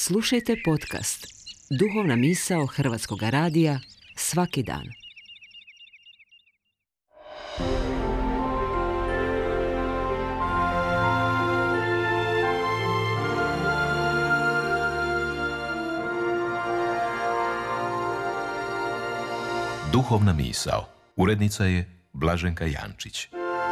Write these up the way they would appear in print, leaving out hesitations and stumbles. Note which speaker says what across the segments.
Speaker 1: Slušajte podcast Duhovna misao Hrvatskog radija svaki dan.
Speaker 2: Duhovna misao. Urednica je Blaženka Jančić.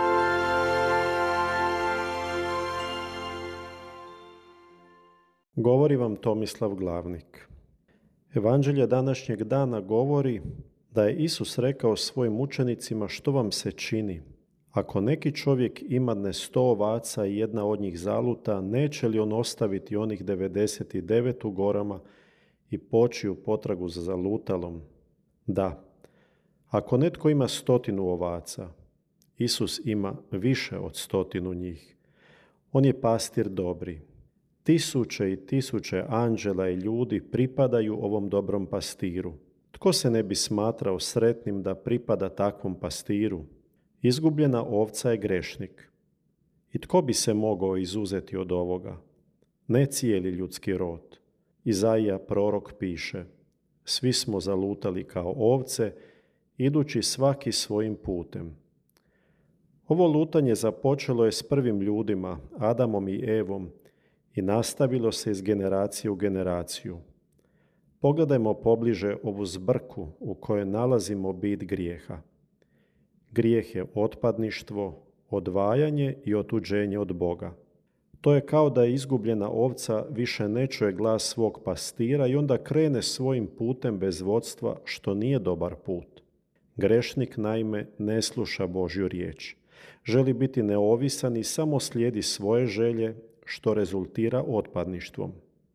Speaker 3: Govori vam Tomislav Glavnik. Evanđelje današnjeg dana govori da je Isus rekao svojim učenicima što vam se čini. Ako neki čovjek imadne 100 ovaca i jedna od njih zaluta, neće li on ostaviti onih 99 u gorama i poći u potragu za zalutalom? Da. Ako netko ima 100 ovaca, Isus ima više od 100 njih. On je pastir dobri. Tisuće i tisuće anđela i ljudi pripadaju ovom dobrom pastiru. Tko se ne bi smatrao sretnim da pripada takvom pastiru? Izgubljena ovca je grešnik. I tko bi se mogao izuzeti od ovoga? Ne cijeli ljudski rod. Izaija prorok piše: svi smo zalutali kao ovce, idući svaki svojim putem. Ovo lutanje započelo je s prvim ljudima, Adamom i Evom, i nastavilo se iz generacije u generaciju. Pogledajmo pobliže ovu zbrku u kojoj nalazimo bit grijeha. Grijeh je otpadništvo, odvajanje i otuđenje od Boga. To je kao da izgubljena ovca više ne čuje glas svog pastira i onda krene svojim putem bez vodstva, što nije dobar put. Grešnik naime ne sluša Božju riječ. Želi biti neovisan i samo slijedi svoje želje, što rezultira otpadništvom.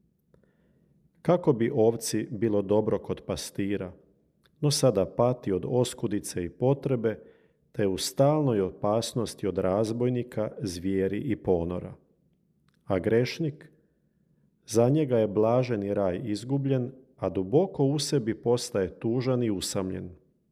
Speaker 3: Kako bi ovci bilo dobro kod pastira, no sada pati od oskudice i potrebe, te u stalnoj opasnosti od razbojnika, zvijeri i ponora. A grešnik? Za njega je blaženi raj izgubljen, a duboko u sebi postaje tužan i usamljen.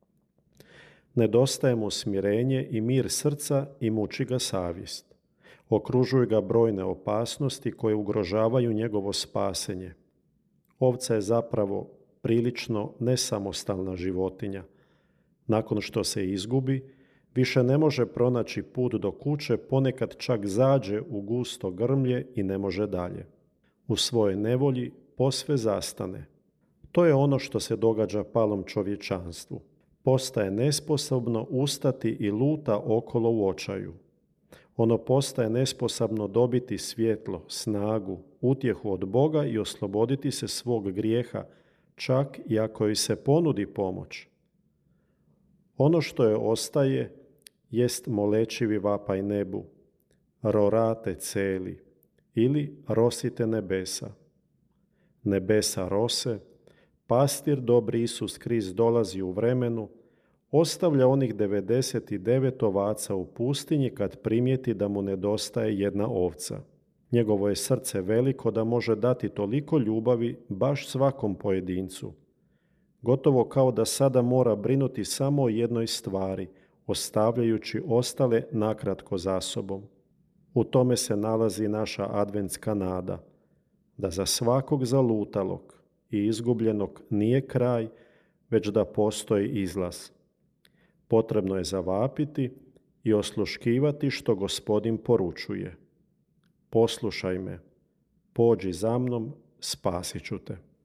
Speaker 3: Nedostaje mu smirenje i mir srca i muči ga savjest. Okružuju ga brojne opasnosti koje ugrožavaju njegovo spasenje. Ovca je zapravo prilično nesamostalna životinja. Nakon što se izgubi, više ne može pronaći put do kuće, ponekad čak zađe u gusto grmlje i ne može dalje. U svojoj nevolji posve zastane. To je ono što se događa palom čovječanstvu. Postaje nesposobno ustati i luta okolo u očaju. Ono postaje nesposobno dobiti svjetlo, snagu, utjehu od Boga i osloboditi se svog grijeha, čak i ako joj se ponudi pomoć. Ono što joj ostaje jest molečivi vapaj nebu: rorate celi, ili rosite nebesa. Nebesa rose, pastir dobri Isus Krist dolazi u vremenu, ostavlja onih 99 ovaca u pustinji kad primijeti da mu nedostaje jedna ovca. Njegovo je srce veliko da može dati toliko ljubavi baš svakom pojedincu. Gotovo kao da sada mora brinuti samo o jednoj stvari, ostavljajući ostale nakratko za sobom. U tome se nalazi naša adventska nada, da za svakog zalutalog i izgubljenog nije kraj, već da postoji izlaz. Potrebno je zavapiti i osluškivati što Gospodin poručuje: poslušaj me, pođi za mnom, spasit ću te.